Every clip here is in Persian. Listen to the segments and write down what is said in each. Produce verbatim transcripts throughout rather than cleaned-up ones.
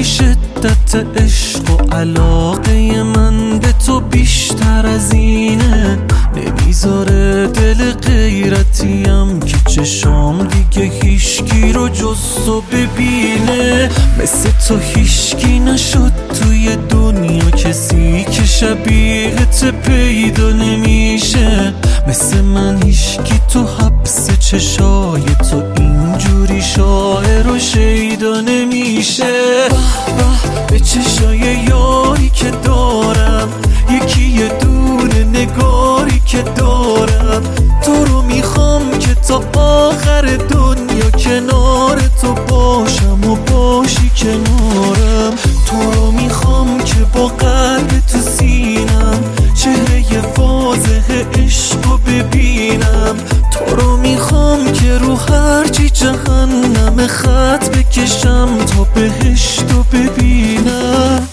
ولی شدت عشق و علاقه من به تو بیشتر از اینه. نمیذاره دل غیرتیم که چشام دیگه هیشکی رو جز تو ببینه. مثل تو هیشکی نشد توی دنیا، کسی که شبیهت پیدا نمیشه. مثل من هیشکی تو حبس چشای تو اینجوری شاعر و شیدا نمیشه. به به چشای یاری که دارم، یکی یه دونه نگاری که دارم. تو رو میخوام که تا آخر دنیا کنار تو باشم و باشی کنارم. تو رو میخوام که با قلب تو سینم چهره واضح عشقو ببینم. تو رو میخوام که رو هرچی جهنم خط بکشم تا بهشتو ببینم.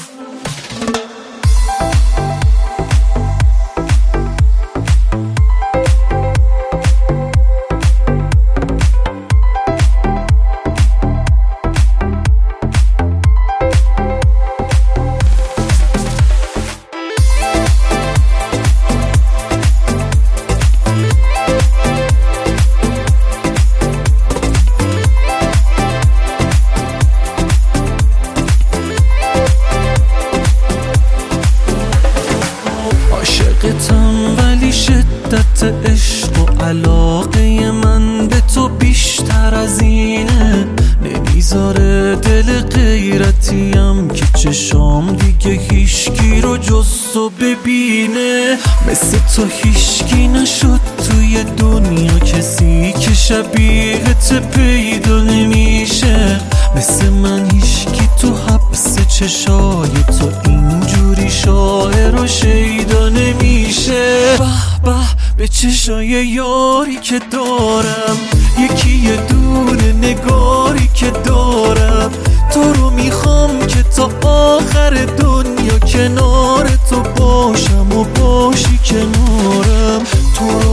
عاشقتم ولی شدت عشق و علاقه من به تو بیشتر از اینه. نمیذاره دل غیرتیم که چشام دیگه هیشکی رو جز تو ببینه. مثل تو هیشکی نشد توی دنیا، کسی که شبیهت پیدا نمیشه. مثل من هیشکی تو حبس چشای تو اینجوری شاعر و شیدا نمیشه. به به به چشای یاری که دارم، یکی یه دونه نگاری که دارم. تو رو میخوام که تا آخر دنیا کنار تو باشم و باشی کنارم. تو رو